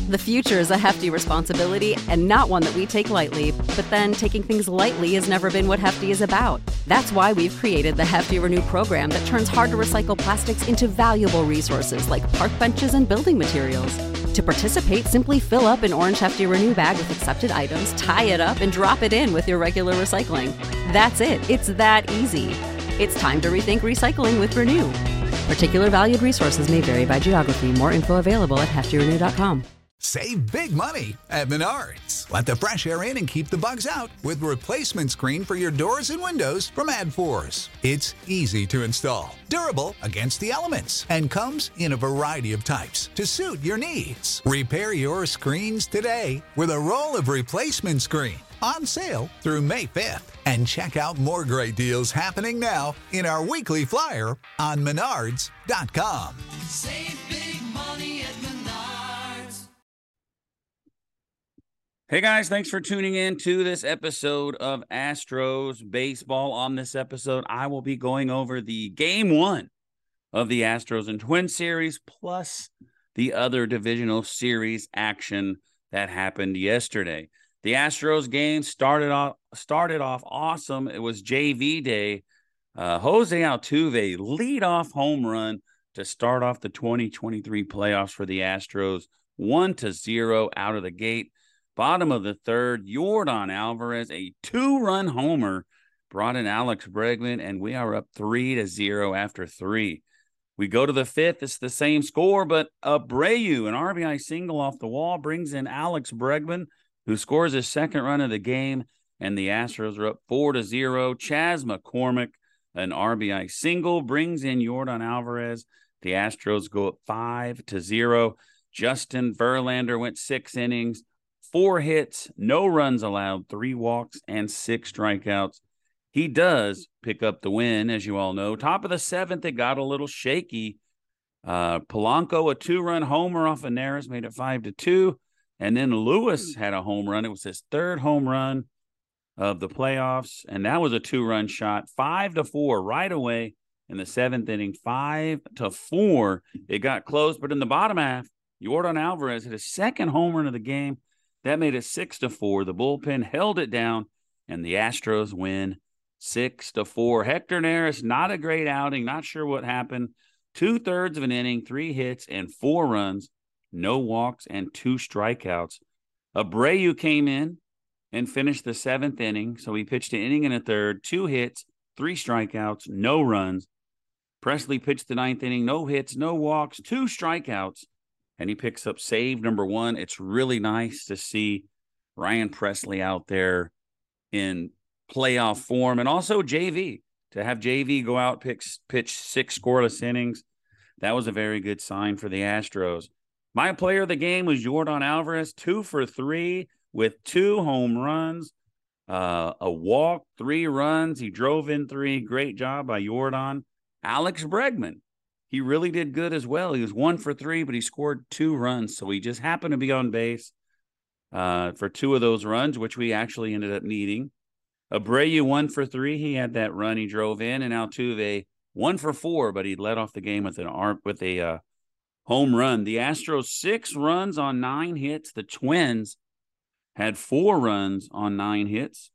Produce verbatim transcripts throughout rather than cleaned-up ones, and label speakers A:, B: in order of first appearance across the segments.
A: The future is a hefty responsibility and not one that we take lightly, but then taking things lightly has never been what Hefty is about. That's why we've created the Hefty Renew program that turns hard-to-recycle plastics into valuable resources like park benches and building materials. To participate, simply fill up an orange Hefty Renew bag with accepted items, tie it up, and drop it in with your regular recycling. That's it. It's that easy. It's time to rethink recycling with Renew. Particular valued resources may vary by geography. More info available at hefty renew dot com.
B: Save big money at Menards. Let the fresh air in and keep the bugs out with replacement screen for your doors and windows from AdForce. It's easy to install, durable against the elements, and comes in a variety of types to suit your needs. Repair your screens today with a roll of replacement screen. On sale through May fifth. And check out more great deals happening now in our weekly flyer on menards dot com.
C: Save big money at Menards.
D: Hey guys, thanks for tuning in to this episode of Astros Baseball. On this episode, I will be going over the game one of the Astros and Twins series, plus the other divisional series action that happened yesterday. The Astros game started off started off awesome. It was J V day. Uh, Jose Altuve leadoff home run to start off the twenty twenty-three playoffs for the Astros, one to zero out of the gate. Bottom of the third, Yordan Alvarez, a two-run homer, brought in Alex Bregman, and we are up three to zero after three. We go to the fifth. It's the same score, but Abreu, an R B I single off the wall, brings in Alex Bregman, who scores his second run of the game, and the Astros are up four to zero. Chas McCormick, an R B I single, brings in Yordan Alvarez. The Astros go up five to zero. Justin Verlander went six innings, four hits, no runs allowed, three walks, and six strikeouts. He does pick up the win, as you all know. Top of the seventh, it got a little shaky. Uh, Polanco, a two-run homer off of Neris, made it five to two. And then Lewis had a home run. It was his third home run of the playoffs, and that was a two-run shot, five to four right away in the seventh inning, five to four. It got close, but in the bottom half, Yordan Alvarez hit his second home run of the game. That made it six to four. The bullpen held it down, and the Astros win six to four. Hector Neris, not a great outing. Not sure what happened. Two-thirds of an inning, three hits, and four runs. No walks and two strikeouts. Abreu came in and finished the seventh inning. So he pitched an inning and a third, two hits, three strikeouts, no runs. Presley pitched the ninth inning, no hits, no walks, two strikeouts, and he picks up save number one. It's really nice to see Ryan Presley out there in playoff form, and also J V. To have J V go out, pitch, pitch six scoreless innings, that was a very good sign for the Astros. My player of the game was Yordan Alvarez, two for three with two home runs, uh, a walk, three runs. He drove in three. Great job by Yordan. Alex Bregman, he really did good as well. He was one for three, but he scored two runs, so he just happened to be on base uh, for two of those runs, which we actually ended up needing. Abreu, one for three. He had that run he drove in, and Altuve, one for four, but he led off the game with an arm with a uh, home run. The Astros, six runs on nine hits. The Twins had four runs on nine hits.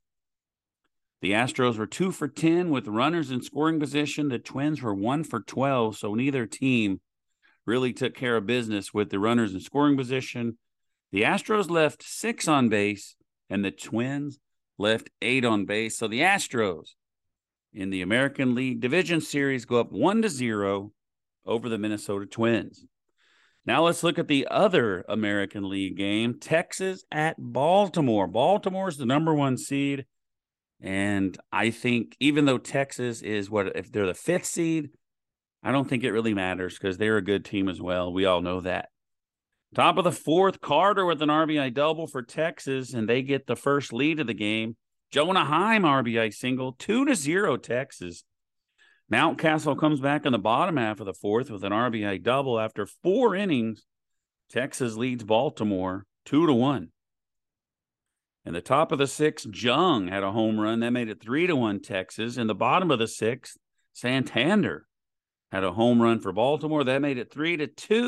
D: The Astros were two for ten with runners in scoring position. The Twins were one for twelve, so neither team really took care of business with the runners in scoring position. The Astros left six on base, and the Twins left eight on base. So the Astros in the American League Division Series go up one to zero over the Minnesota Twins. Now let's look at the other American League game, Texas at Baltimore. Baltimore is the number one seed, and I think even though Texas is what, if they're the fifth seed, I don't think it really matters because they're a good team as well. We all know that. Top of the fourth, Carter with an R B I double for Texas, and they get the first lead of the game. Jonah Heim R B I single, two to zero Texas. Mountcastle comes back in the bottom half of the fourth with an R B I double. After four innings, Texas leads Baltimore two to one. In the top of the sixth, Jung had a home run. That made it three to one Texas. In the bottom of the sixth, Santander had a home run for Baltimore. That made it three to two.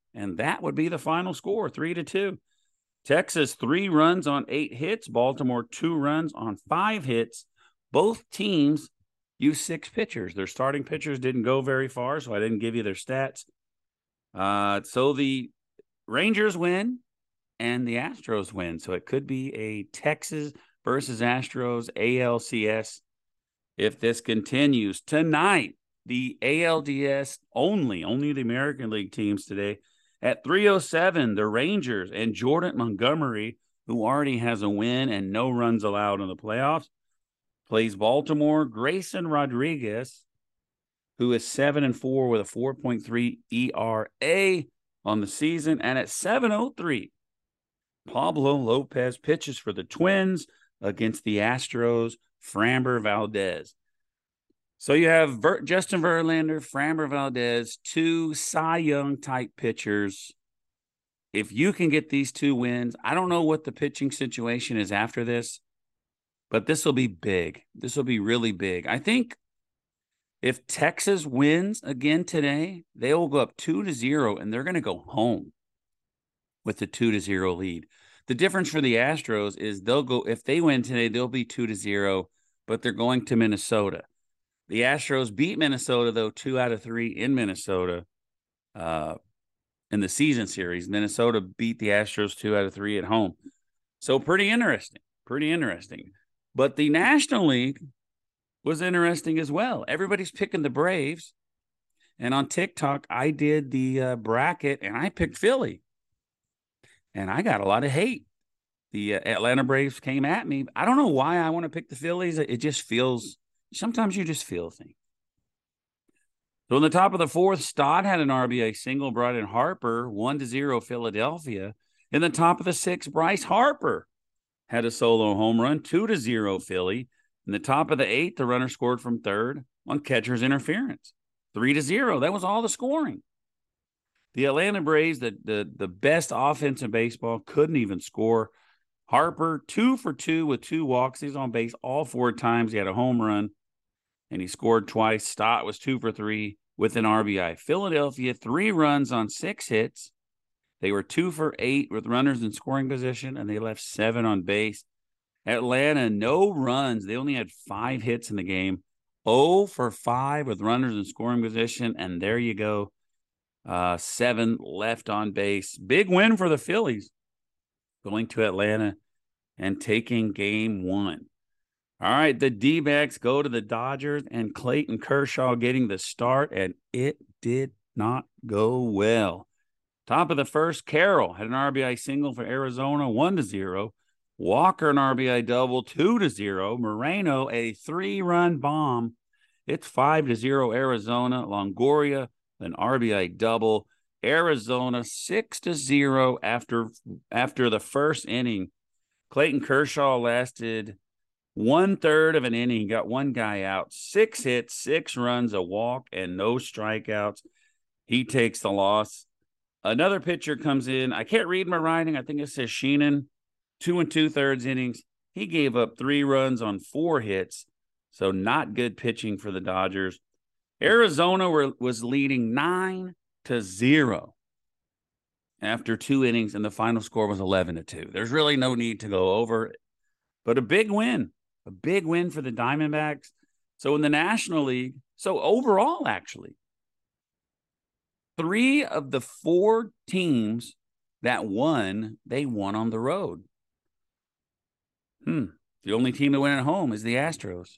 D: And that would be the final score, three to two. Texas, three runs on eight hits. Baltimore, two runs on five hits. Both teams used six pitchers. Their starting pitchers didn't go very far, so I didn't give you their stats. Uh, so the Rangers win and the Astros win. So it could be a Texas versus Astros A L C S if this continues. Tonight, the A L D S only, only the American League teams today. At three oh seven, the Rangers and Jordan Montgomery, who already has a win and no runs allowed in the playoffs, plays Baltimore. Grayson Rodriguez, who is seven and four with a four point three E R A on the season. And at seven oh three, Pablo Lopez pitches for the Twins against the Astros, Framber Valdez. So you have Ver- Justin Verlander, Framber Valdez, two Cy Young type pitchers. If you can get these two wins, I don't know what the pitching situation is after this, but this will be big. This will be really big. I think if Texas wins again today, they will go up two to zero, and they're going to go home with the two to zero lead. The difference for the Astros is they'll go, if they win today, they'll be two to zero, but they're going to Minnesota. The Astros beat Minnesota, though, two out of three in Minnesota uh, in the season series. Minnesota beat the Astros two out of three at home. So pretty interesting, pretty interesting. But the National League was interesting as well. Everybody's picking the Braves. And on TikTok, I did the uh, bracket, and I picked Philly. And I got a lot of hate. The uh, Atlanta Braves came at me. I don't know why I want to pick the Phillies. It just feels... Sometimes you just feel things. So in the top of the fourth, Stott had an R B I single, brought in Harper, one to zero Philadelphia. In the top of the sixth, Bryce Harper had a solo home run, two to zero Philly. In the top of the eighth, the runner scored from third on catcher's interference, three to zero. That was all the scoring. The Atlanta Braves, the, the, the best offense in baseball, couldn't even score. Harper, two for two with two walks. He's on base all four times. He had a home run, and he scored twice. Stott was two for three with an R B I. Philadelphia, three runs on six hits. They were two for eight with runners in scoring position, and they left seven on base. Atlanta, no runs. They only had five hits in the game. oh for five with runners in scoring position, and there you go. Uh, seven left on base. Big win for the Phillies, going to Atlanta and taking game one. All right, the D-backs go to the Dodgers, and Clayton Kershaw getting the start, and it did not go well. Top of the first, Carroll had an R B I single for Arizona, one to zero. Walker, an R B I double, two to zero. Moreno, a three-run bomb. It's five to zero Arizona. Longoria, an R B I double. Arizona, six to zero after, after the first inning. Clayton Kershaw lasted one-third of an inning, got one guy out, six hits, six runs, a walk, and no strikeouts. He takes the loss. Another pitcher comes in. I can't read my writing. I think it says Sheenan, two and two-thirds innings. He gave up three runs on four hits, so not good pitching for the Dodgers. Arizona were, was leading nine to zero after two innings, and the final score was eleven to two. There's really no need to go over it, but a big win, a big win for the Diamondbacks. So in the National League, so overall, actually, three of the four teams that won, they won on the road. Hmm. The only team that went at home is the Astros.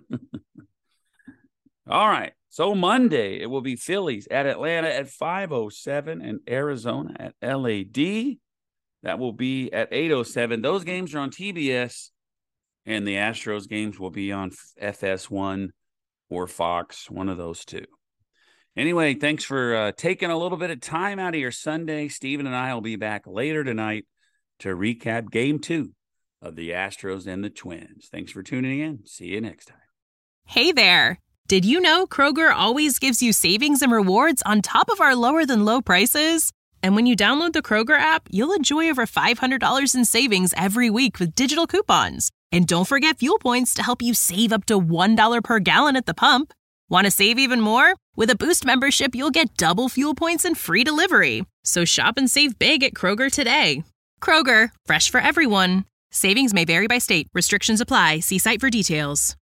D: All right. So Monday, it will be Phillies at Atlanta at five oh seven and Arizona at L A D. That will be at eight oh seven. Those games are on T B S, and the Astros games will be on F S one or Fox, one of those two. Anyway, thanks for uh, taking a little bit of time out of your Sunday. Steven and I will be back later tonight to recap game two of the Astros and the Twins. Thanks for tuning in. See you next time.
E: Hey there. Did you know Kroger always gives you savings and rewards on top of our lower than low prices? And when you download the Kroger app, you'll enjoy over five hundred dollars in savings every week with digital coupons. And don't forget fuel points to help you save up to one dollar per gallon at the pump. Want to save even more? With a Boost membership, you'll get double fuel points and free delivery. So shop and save big at Kroger today. Kroger, fresh for everyone. Savings may vary by state. Restrictions apply. See site for details.